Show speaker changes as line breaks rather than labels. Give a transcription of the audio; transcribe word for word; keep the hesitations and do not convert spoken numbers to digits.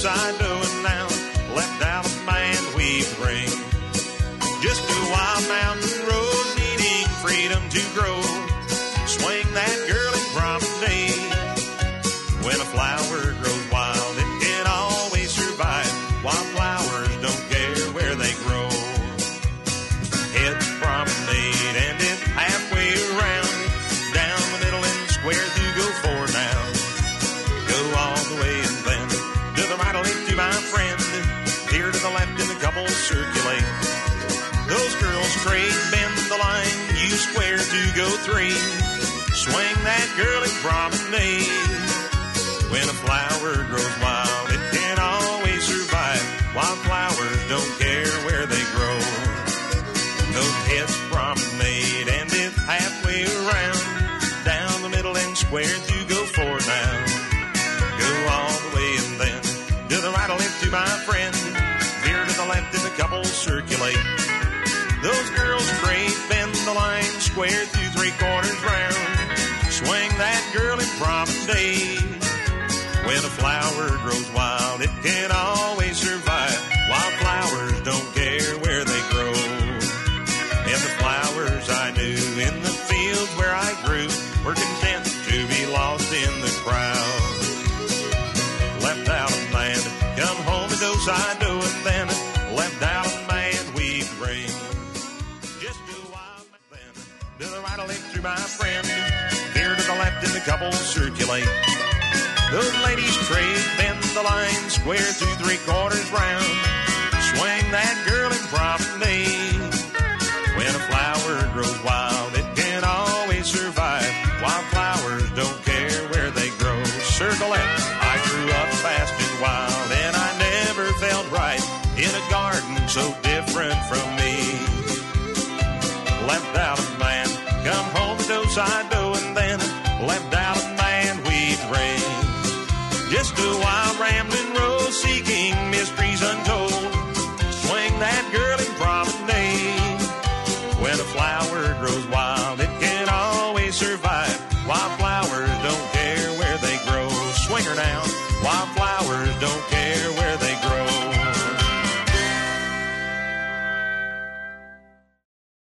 hillside doing now. Left out a man we bring. Just a wild mountain road needing freedom to grow. Swing that girl and promenade. When a flower grows wild, it can always survive. Wildflowers don't care where they grow. Head promenade and it halfway around. Down the middle and square to go for now. Go all the way and then to the right or left to my friend. Here to the left and a couple circulate. Those girls straight bend the line. You square to go three. Swing that girl and promenade. When a flower grows wild, it can always survive. Wildflowers don't care where they grow. Those heads promenade and it's halfway around. Down the middle and square to go for now. Go all the way and then to the right or left to my friend. Veer to the left and a couple circulate. Those girls straight bend the line. Square to three quarters round. Swing that girl and promenade. When a flower grows wild, it can always survive. Wildflowers don't care where they grow. And the flowers I knew in the fields where I grew were content to be lost in the crowd. Left out a man, come home and do I do and then left out a man we bring. Just a wild man, then to the right or left to my friend. Here to the left and a couple circulate. Those ladies trade, bend the line, square to three quarters round. Swing that girl and promenade. When a flower grows wild, it can always survive. Wildflowers don't care where they grow. Circle left, I grew up fast and wild, and I never felt right in a garden so different from me. Left out a man, come home to do I do, and then left out a man we'd bring. Just a wild rambling